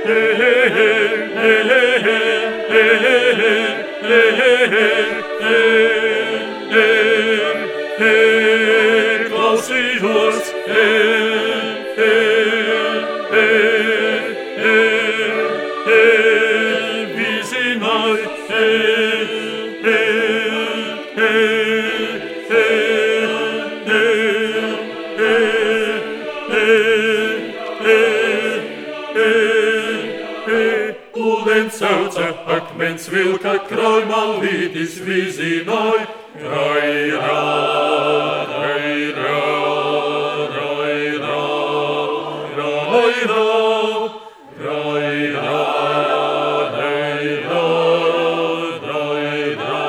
Klausījos, Ūdens sauca, akmens vilka, krājmalītis vizināja, rairā, rairā, rairā, rairā, rairā, rairā, rairā.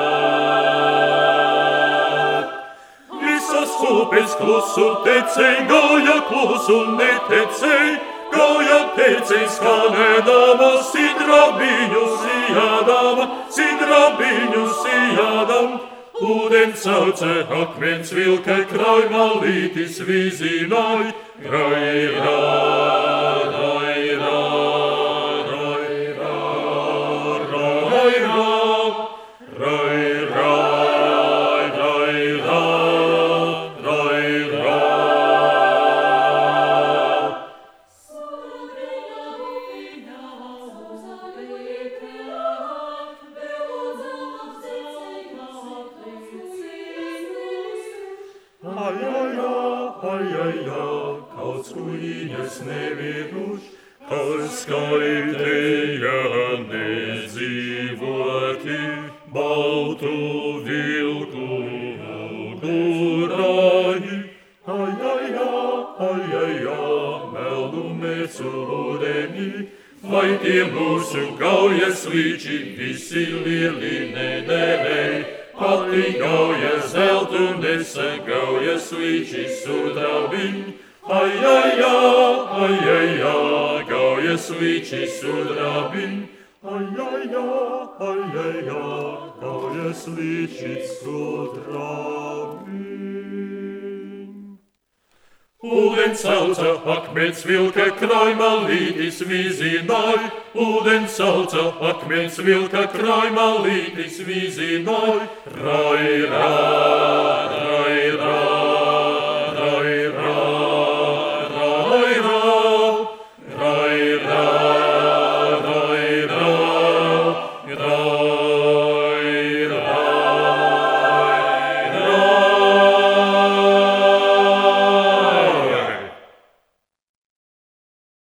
Visas upes klusu tecēja, gāja klusu netecēja, gāja tecēja skanēdama, sidrabiņu sijādam. Ūdens sauca, akmens vilka, krājmalītis vizināja, rairā, rairā, rairā, rairā, rairā, rairā, rairā. Kaut skuiņas neviruš, kas skaitēja nedzīvoti, baltu vilku durāji. Melnu mēs ūdenī, vai tie mūsu gaujas līči visi lieli nederēji. Pati gauja zeltu nesa, gaujas līči sudrabiņ. Gaujas līči sudrabiņ. Gaujas līči sudrabiņ. Ūdens sauca, akmens vilka, krājmalītis vizināja. Ūdens sauca, akmens vilka, krājmalītis vizināja. Rairā.